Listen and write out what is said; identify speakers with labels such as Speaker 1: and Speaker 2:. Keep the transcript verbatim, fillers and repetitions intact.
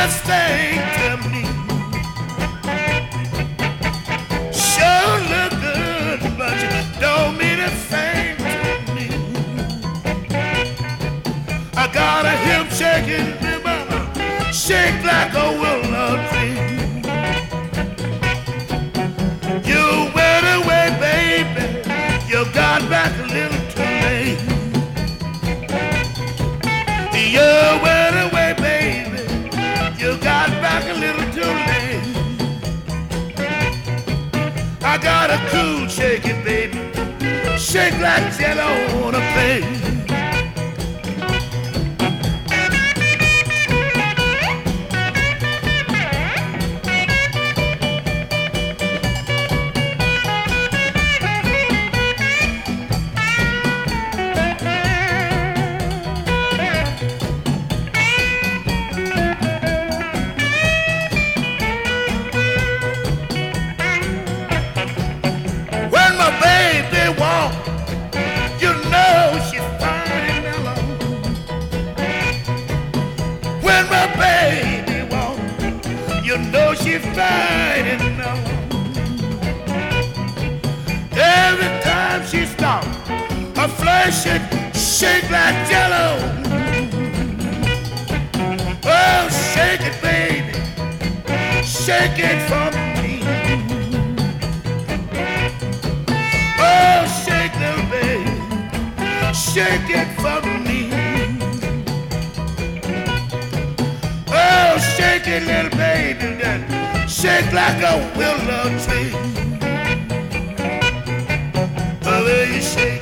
Speaker 1: a thing to me. Sure look good, but you don't mean a thing to me. I got a hip shaking river, shake like a willow tree. You went away, baby, you got back a little too late. You went away, baby, you got back a little too late. I got a cool shaking, baby, shake like jello on a plate. You know she's fine and now. Every time she stops, her flesh should shake like jello. Oh, shake it, baby, shake it for me. Oh, shake it, baby, shake it for me. Oh, shake it, little baby, then shake like a willow tree. The way you shake.